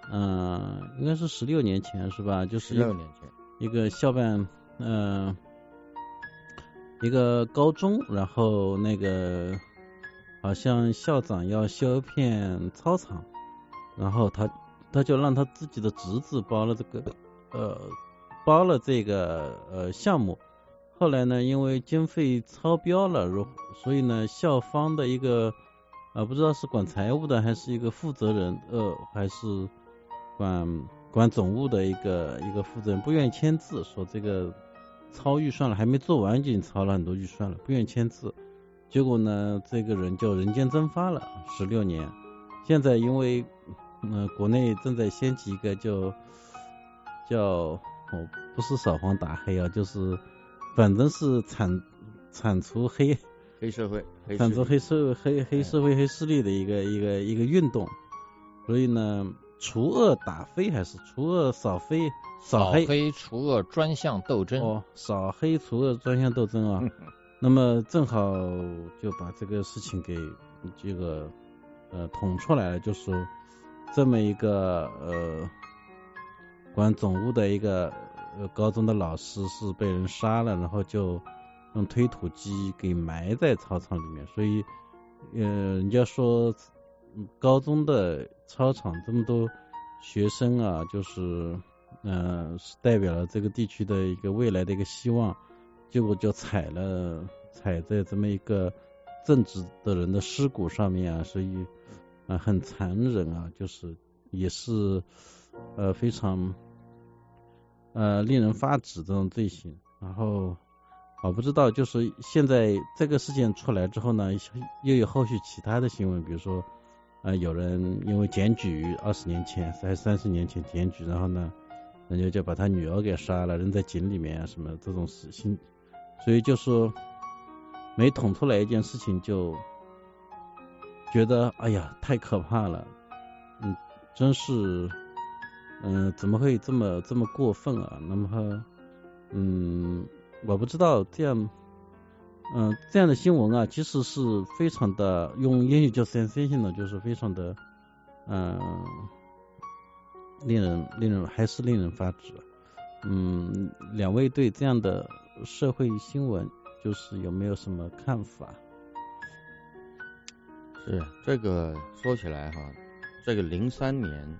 嗯、呃，应该是十六年前是吧？就是十六年前一个校办，嗯、呃，一个高中，然后那个好像校长要修一片操场，然后他他就让他自己的侄子包了这个呃包了这个呃项目。后来呢，因为经费超标了，所以呢，校方的一个呃不知道是管财务的还是一个负责人，呃还是管管总务的一个一个负责人不愿意签字，说这个超预算了，还没做完就已经超了很多预算了，不愿意签字。结果呢，这个人就人间蒸发了十六年。现在因为呃国内正在掀起一个就叫哦不是扫黄打黑啊，就是反正是铲铲除黑黑社会， 铲除黑社黑黑社会黑势力的一个一个一个运动。所以呢，除恶打非还是除恶扫非？ 扫黑黑除恶专项斗争哦，扫黑除恶专项斗争啊。那么正好就把这个事情给这个呃捅出来了，就说这么一个呃管总务的一个呃高中的老师是被人杀了，然后就用推土机给埋在操场里面。所以呃人家说高中的操场这么多学生啊，就是呃是代表了这个地区的一个未来的一个希望，结果就踩了踩在这么一个正直的人的尸骨上面啊，所以啊、呃、很残忍啊，就是也是呃非常呃令人发指这种罪行。然后我不知道，就是现在这个事件出来之后呢，又有后续其他的新闻，比如说呃有人因为检举二十年前还是三十年前检举，然后呢人家就把他女儿给杀了，扔在井里面啊什么这种事情。所以就说每捅出来一件事情就觉得哎呀太可怕了，嗯，真是嗯、呃、怎么会这么这么过分啊？那么嗯我不知道这样嗯、呃、这样的新闻啊，其实是非常的用英语叫 sensational， 就是非常的嗯、呃、令人令人还是令人发指。嗯，两位对这样的社会新闻就是有没有什么看法？ 是这个说起来哈，这个零三年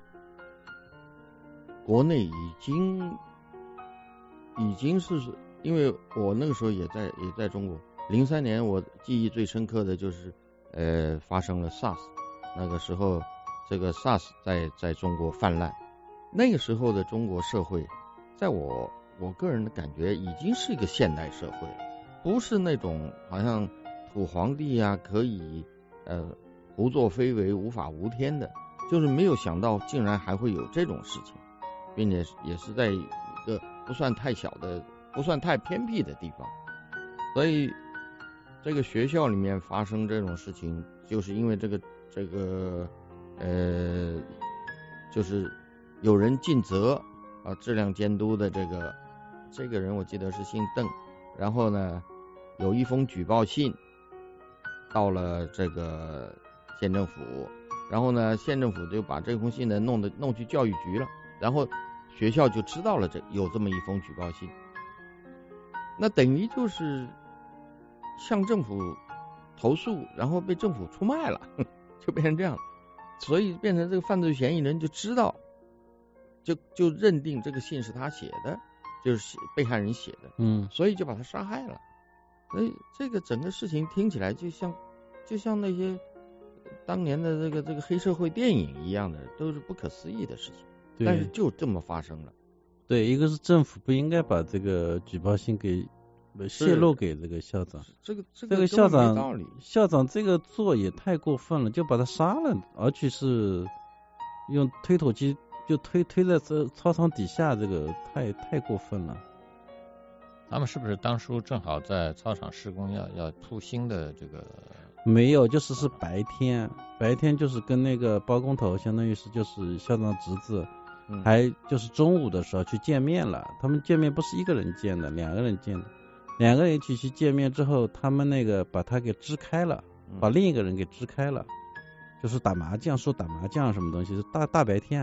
国内已经已经是，因为我那个时候也在也在中国，零三年我记忆最深刻的就是呃发生了 SARS， 那个时候这个 SARS 在在中国泛滥，那个时候的中国社会，在我我个人的感觉已经是一个现代社会了，不是那种好像土皇帝啊可以呃胡作非为无法无天的，就是没有想到竟然还会有这种事情，并且也是在一个不算太小的不算太偏僻的地方，所以这个学校里面发生这种事情，就是因为这个这个呃就是有人尽责啊，质量监督的这个这个人我记得是姓邓，然后呢有一封举报信到了这个县政府，然后呢县政府就把这封信呢弄的弄去教育局了，然后学校就知道了这有这么一封举报信，那等于就是向政府投诉，然后被政府出卖了，就变成这样，所以变成这个犯罪嫌疑人就知道，就就认定这个信是他写的，就是被害人写的， 嗯， 所以就把他杀害了。所以这个整个事情听起来就像就像那些当年的这个这个黑社会电影一样的，都是不可思议的事情，但是就这么发生了。 对，一个是政府不应该把这个举报信给泄露给这个校长， 这个这个、这个校长校长这个做也太过分了，就把他杀了，而且是用推土机就推推在这操场底下，这个太太过分了。 他们是不是当初正好在操场施工，要要铺新的这个？ 没有，就是是白天，白天就是跟那个包工头，相当于是就是校长侄子，嗯、还就是中午的时候去见面了。他们见面不是一个人见的，两个人见的，两个人一起去见面之后，他们那个把他给支开了，把另一个人给支开了，就是打麻将，说打麻将什么东西，是大大白天，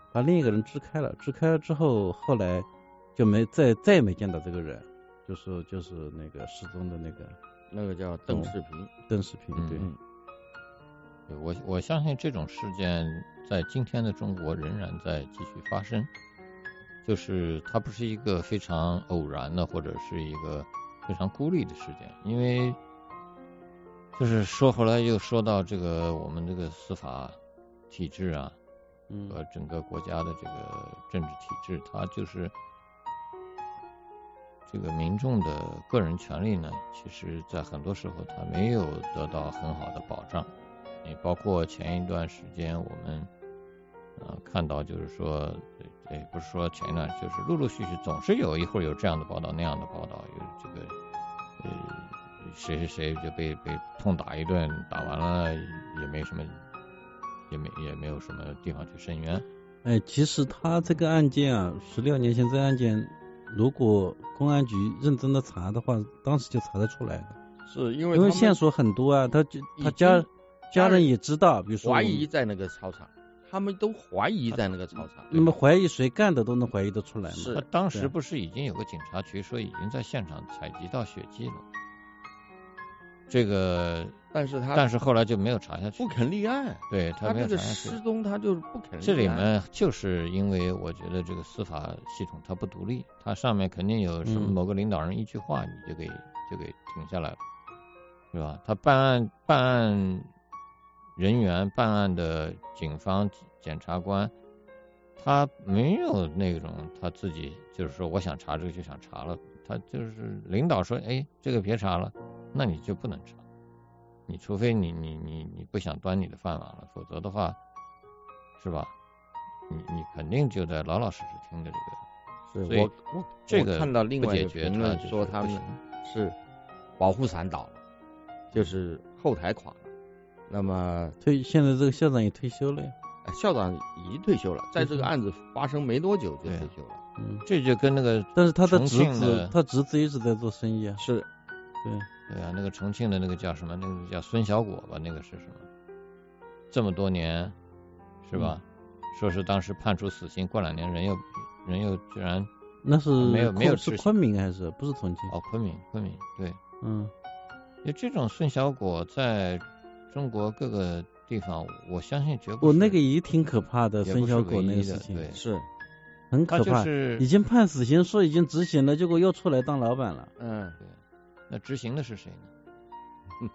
把另一个人支开了，支开了之后，后来就没再再也没见到这个人，就是就是那个失踪的那个那个叫邓世平， 邓世平，对。 嗯对我我相信这种事件在今天的中国仍然在继续发生，就是它不是一个非常偶然的或者是一个非常孤立的事件，因为就是说回来又说到这个我们这个司法体制啊， 嗯， 和整个国家的这个政治体制，它就是这个民众的个人权利呢，其实在很多时候它没有得到很好的保障。你包括前一段时间我们呃看到，就是说，也不是说前一段，就是陆陆续续总是有一会儿有这样的报道那样的报道，有这个呃谁谁谁就被被痛打一顿，打完了也没什么，也没也没有什么地方去申冤。 哎，其实他这个案件啊，十六年前这个案件，如果公安局认真的查的话，当时就查得出来的。 是因为因为线索很多啊，他就他家家人也知道，比如说怀疑在那个操场，他们都怀疑在那个操场。 那么怀疑谁干的都能怀疑得出来嘛？ 是，他当时不是已经有个警察局说已经在现场采集到血迹了？这个， 但是他但是后来就没有查下去， 不肯立案。 对他没有查下去。 失踪他就是不肯立案。 这里面就是因为我觉得这个司法系统它不独立，它上面肯定有什么某个领导人一句话，你就给就给停下来了，是吧？他办案办案人员、办案的警方、检察官，他没有那种他自己就是说我想查这个就想查了，他就是领导说，哎，这个别查了。那你就不能查，你除非你你你你不想端你的饭碗了，否则的话，是吧？你你肯定就得老老实实听着这个。 是我我这个看到另外一个评评论说他们是保护伞倒了，就是后台垮了。那么退现在这个校长也退休了呀？ 校长已经退休了，在这个案子发生没多久就退休了。 嗯， 这就跟那个但是他的侄子，他侄子一直在做生意啊。 是， 对。 对啊，那个重庆的那个叫什么？那个叫孙小果吧？那个是什么？这么多年，是吧？嗯、说是当时判处死刑，过两年人又人又居然那是没有没有是昆明还是不是重庆？ 哦，昆明，昆明，对， 嗯， 就这种孙小果在中国各个地方，我相信绝不是。 我那个也挺可怕的，孙小果那个事情， 对， 是很可怕， 就是已经判死刑，说已经执行了，结果又出来当老板了。 嗯， 对。那执行的是谁呢？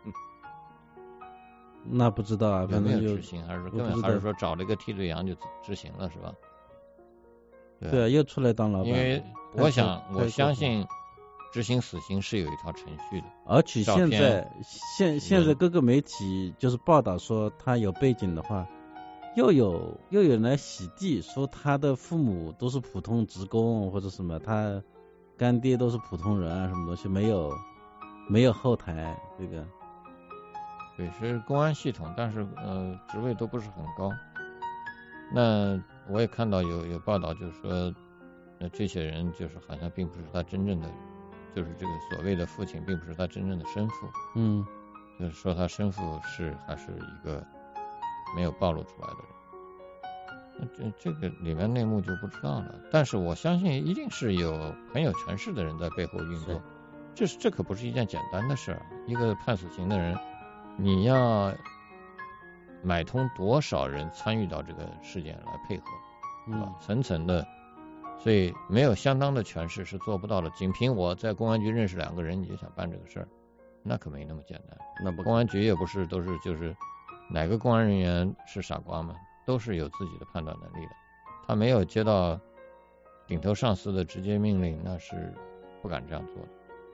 那不知道啊， 有没有执行，还是说根本还是说找了一个替罪羊就执行了，是吧？ 对, 对啊，又出来当老板。 因为我想，我相信执行死刑是有一套程序的。 而且现在现现在各个媒体就是报道说他有背景的话，又有又有人来洗地，说他的父母都是普通职工或者什么，他干爹都是普通人啊，什么东西没有没有后台这个。 对，是公安系统，但是呃职位都不是很高。那我也看到有有报道，就是说，那这些人就是好像并不是他真正的，就是这个所谓的父亲，并不是他真正的生父。 嗯， 就是说他生父是还是一个没有暴露出来的人。那这这个里面内幕就不知道了。但是我相信一定是有很有权势的人在背后运作。这是这可不是一件简单的事儿。一个判死刑的人，你要买通多少人参与到这个事件来配合， 嗯， 层层的，所以没有相当的权势是做不到的。仅凭我在公安局认识两个人，你就想办这个事儿，那可没那么简单。 那不， 公安局也不是都是就是哪个公安人员是傻瓜吗？都是有自己的判断能力的。他没有接到顶头上司的直接命令，那是不敢这样做的。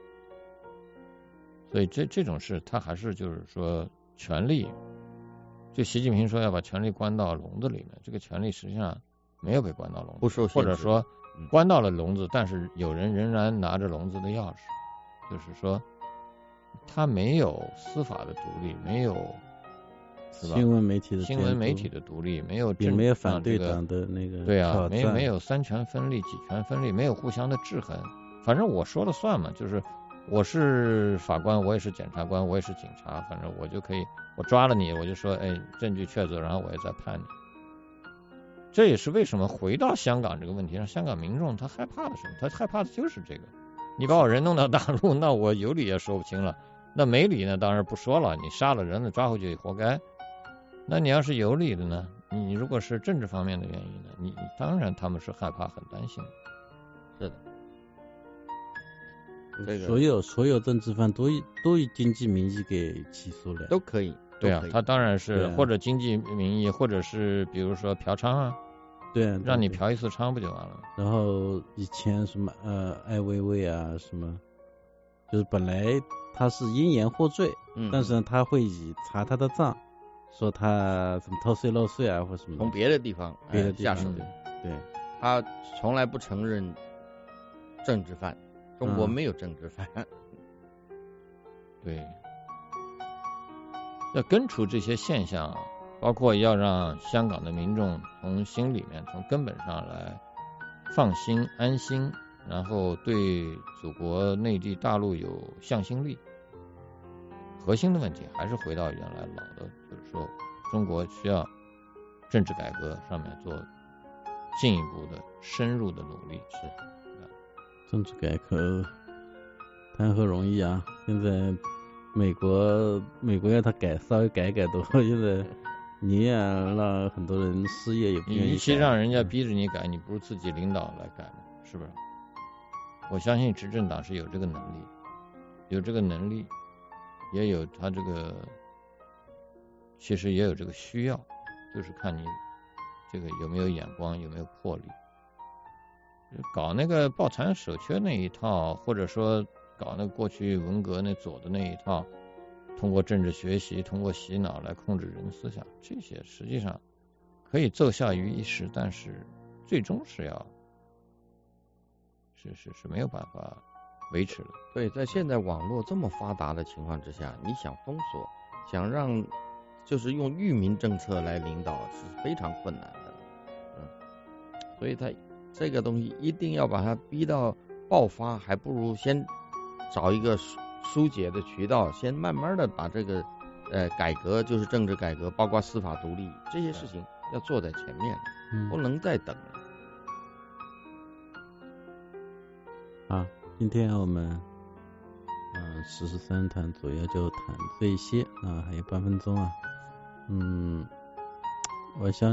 所以这这种事，他还是就是说权力，就习近平说要把权力关到笼子里面，这个权力实际上没有被关到笼子， 不受限制， 或者说关到了笼子，但是有人仍然拿着笼子的钥匙，就是说他没有司法的独立，没有是吧？ 新闻媒体的新闻媒体的独立，没有也没有反对党的那个、 这个、对啊，没没有三权分立、几权分立，没有互相的制衡，反正我说了算嘛，就是我是法官，我也是检察官，我也是警察，反正我就可以，我抓了你，我就说，哎，证据确凿，然后我也再判你。 这也是为什么回到香港这个问题上，香港民众他害怕的什么？他害怕的就是这个。你把我人弄到大陆，那我有理也说不清了，那没理呢，当然不说了，你杀了人了抓回去活该。那你要是有理的呢？你如果是政治方面的原因呢？你当然他们是害怕、很担心。 是的。这个所有所有政治犯都以都以经济名义给起诉了， 都可以。 对啊，他当然是、 啊、 或者经济名义，或者是比如说嫖娼啊， 对啊， 让你嫖一次娼不就完了？ 然后以前什么呃艾薇薇啊什么，就是本来他是因言获罪， 嗯， 但是呢他会以查他的账，说他什么偷税漏税啊或什么， 从别的地方别的地方下手， 对， 他从来不承认政治犯。中国没有政治犯、嗯， 对，要根除这些现象，包括要让香港的民众从心里面、从根本上来放心、安心，然后对祖国内地大陆有向心力。核心的问题还是回到原来老的，就是说中国需要政治改革上面做进一步的深入的努力。是。 政治改革谈何容易啊！现在美国美国要他改稍微改改的话，现在你也让很多人失业，也不愿意改。 与其让人家逼着你改，你不如自己领导来改嘛，是不是？我相信执政党是有这个能力，有这个能力，也有他这个，其实也有这个需要，就是看你这个有没有眼光，有没有魄力。搞那个抱残守缺那一套，或者说搞那过去文革那左的那一套，通过政治学习，通过洗脑来控制人思想，这些实际上可以奏效于一时，但是最终是要是是是没有办法维持的。 对，在现在网络这么发达的情况之下，你想封锁，想让就是用域名政策来领导是非常困难的。嗯，所以他这个东西一定要把它逼到爆发，还不如先找一个疏解的渠道，先慢慢的把这个呃改革，就是政治改革，包括司法独立这些事情要做在前面， 嗯、 不能再等了。 好，今天我们嗯十十三谈主要就谈这一些啊，还有半分钟啊，嗯，我想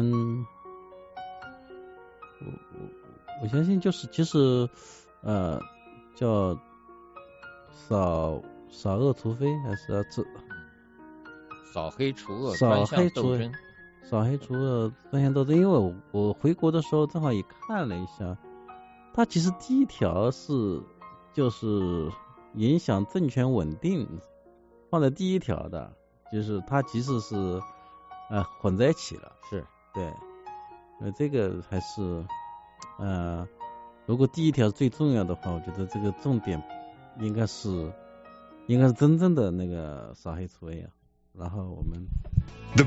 我我我相信就是其实呃叫扫扫恶除非，还是要这扫黑除恶， 扫黑除恶， 扫黑除恶专项斗争。因为我我回国的时候正好也看了一下，它其实第一条是就是影响政权稳定放在第一条的，就是它其实是呃混在一起了， 是对，呃这个还是呃如果第一条最重要的话，我觉得这个重点应该是应该是真正的那个扫黑除恶啊。然后我们